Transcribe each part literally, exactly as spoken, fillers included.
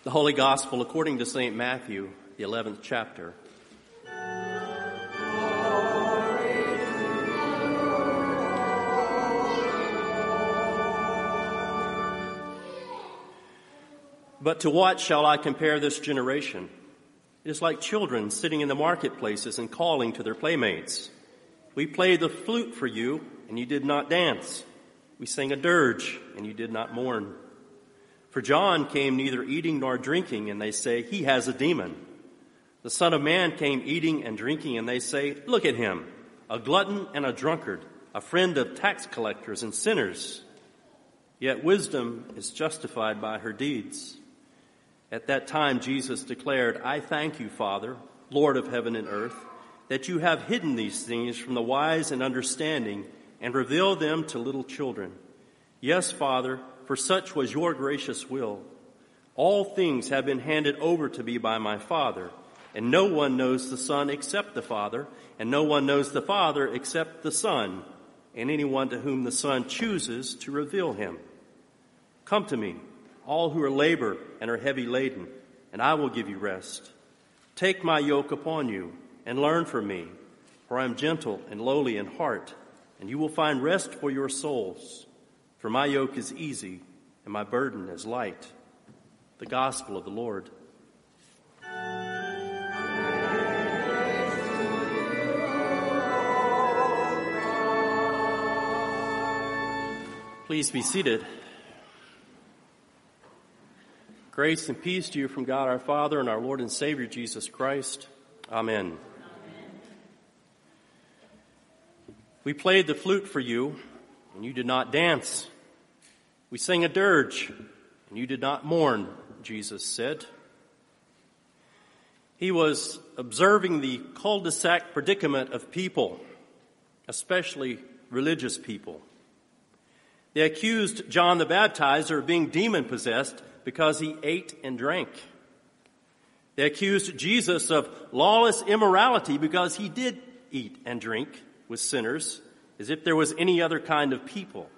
The Holy Gospel according to Saint Matthew, the eleventh chapter. But to what shall I compare this generation? It is like children sitting in the marketplaces and calling to their playmates. We played the flute for you, and you did not dance. We sang a dirge, and you did not mourn. For John came neither eating nor drinking, and they say, he has a demon. The Son of Man came eating and drinking, and they say, look at him, a glutton and a drunkard, a friend of tax collectors and sinners. Yet wisdom is justified by her deeds. At that time Jesus declared, I thank you, Father, Lord of heaven and earth, that you have hidden these things from the wise and understanding and revealed them to little children. Yes, Father, for such was your gracious will. All things have been handed over to me by my Father, and no one knows the Son except the Father, and no one knows the Father except the Son, and anyone to whom the Son chooses to reveal him. Come to me, all who are labor and are heavy laden, and I will give you rest. Take my yoke upon you and learn from me, for I am gentle and lowly in heart, and you will find rest for your souls. For my yoke is easy and my burden is light. The Gospel of the Lord. Please be seated. Grace and peace to you from God our Father and our Lord and Savior Jesus Christ. Amen. Amen. We played the flute for you, and you did not dance. We sang a dirge, and you did not mourn, Jesus said. He was observing the cul-de-sac predicament of people, especially religious people. They accused John the Baptizer of being demon-possessed because he ate and drank. They accused Jesus of lawless immorality because he did eat and drink with sinners, as if there was any other kind of people.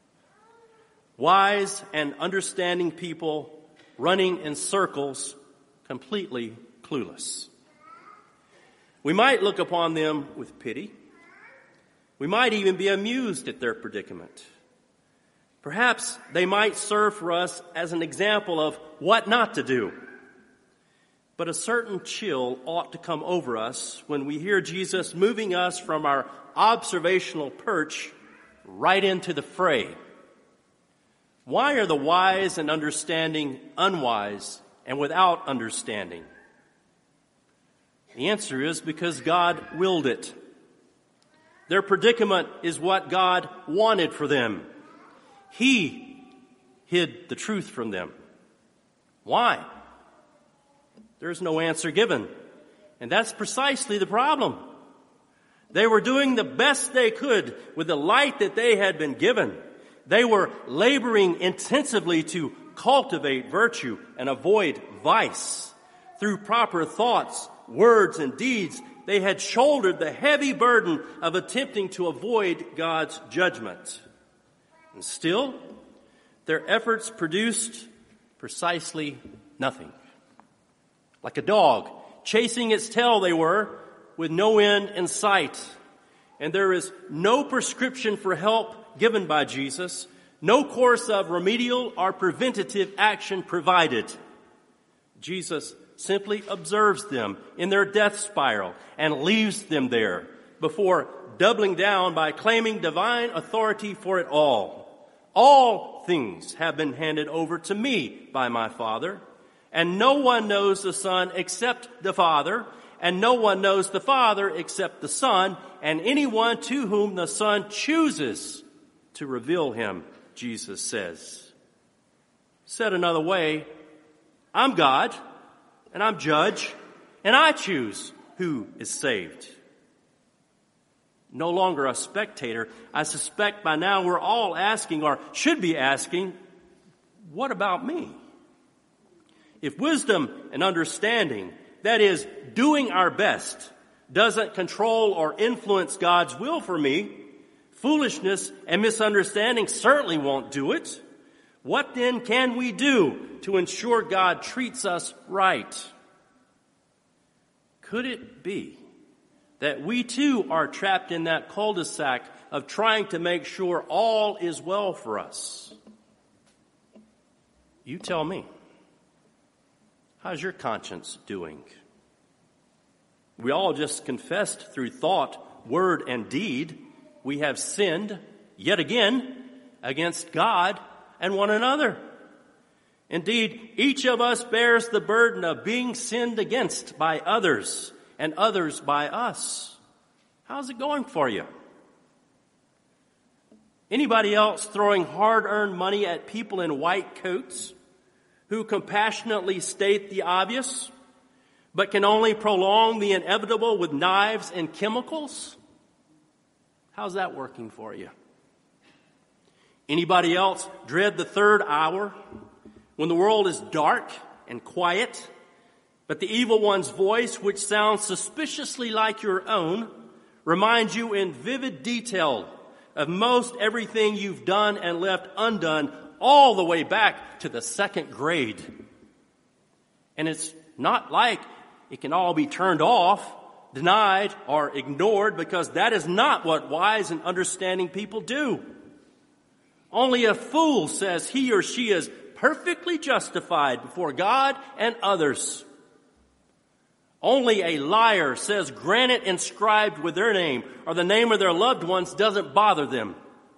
Wise and understanding people running in circles, completely clueless. We might look upon them with pity. We might even be amused at their predicament. Perhaps they might serve for us as an example of what not to do. But a certain chill ought to come over us when we hear Jesus moving us from our observational perch right into the fray. Why are the wise and understanding unwise and without understanding? The answer is because God willed it. Their predicament is what God wanted for them. He hid the truth from them. Why? There's no answer given. And that's precisely the problem. They were doing the best they could with the light that they had been given. They were laboring intensively to cultivate virtue and avoid vice. Through proper thoughts, words, and deeds, they had shouldered the heavy burden of attempting to avoid God's judgment. And still, their efforts produced precisely nothing. Like a dog chasing its tail they were, with no end in sight. And there is no prescription for help given by Jesus, no course of remedial or preventative action provided. Jesus simply observes them in their death spiral and leaves them there before doubling down by claiming divine authority for it all. All things have been handed over to me by my Father, and no one knows the Son except the Father, and no one knows the Father except the Son, and anyone to whom the Son chooses to reveal him, Jesus says. Said another way, I'm God, and I'm judge, and I choose who is saved. No longer a spectator, I suspect by now we're all asking, or should be asking, what about me? If wisdom and understanding, that is, doing our best, doesn't control or influence God's will for me, foolishness and misunderstanding certainly won't do it. What then can we do to ensure God treats us right? Could it be that we too are trapped in that cul-de-sac of trying to make sure all is well for us? You tell me. How's your conscience doing? We all just confessed through thought, word, and deed we have sinned yet again against God and one another. Indeed, each of us bears the burden of being sinned against by others and others by us. How's it going for you? Anybody else throwing hard-earned money at people in white coats who compassionately state the obvious, but can only prolong the inevitable with knives and chemicals? How's that working for you? Anybody else dread the third hour when the world is dark and quiet, but the evil one's voice, which sounds suspiciously like your own, reminds you in vivid detail of most everything you've done and left undone all the way back to the second grade? And it's not like it can all be turned off, denied, or ignored, because that is not what wise and understanding people do. Only a fool says he or she is perfectly justified before God and others. Only a liar says granite inscribed with their name or the name of their loved ones doesn't bother them.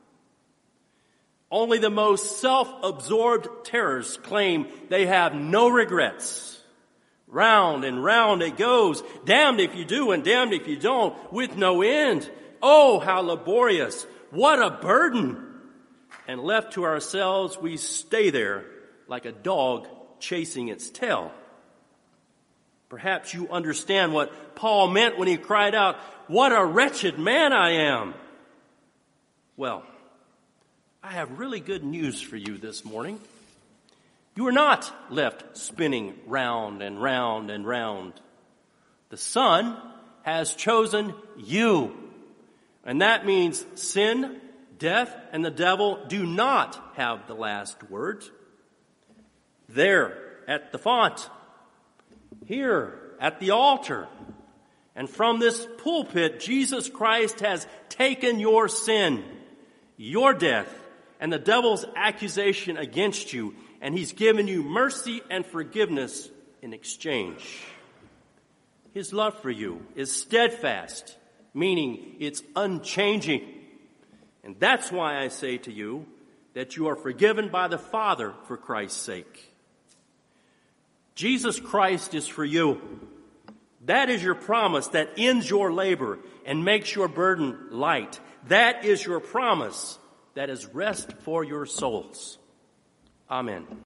Only the most self-absorbed terrorists claim they have no regrets. Round and round it goes, damned if you do and damned if you don't, with no end. Oh, how laborious. What a burden. And left to ourselves, we stay there like a dog chasing its tail. Perhaps you understand what Paul meant when he cried out, "What a wretched man I am." Well, I have really good news for you this morning. You are not left spinning round and round and round. The Son has chosen you. And that means sin, death, and the devil do not have the last word. There at the font, here at the altar, and from this pulpit, Jesus Christ has taken your sin, your death, and the devil's accusation against you, and he's given you mercy and forgiveness in exchange. His love for you is steadfast, meaning it's unchanging. And that's why I say to you that you are forgiven by the Father for Christ's sake. Jesus Christ is for you. That is your promise that ends your labor and makes your burden light. That is your promise that is rest for your souls. Amen.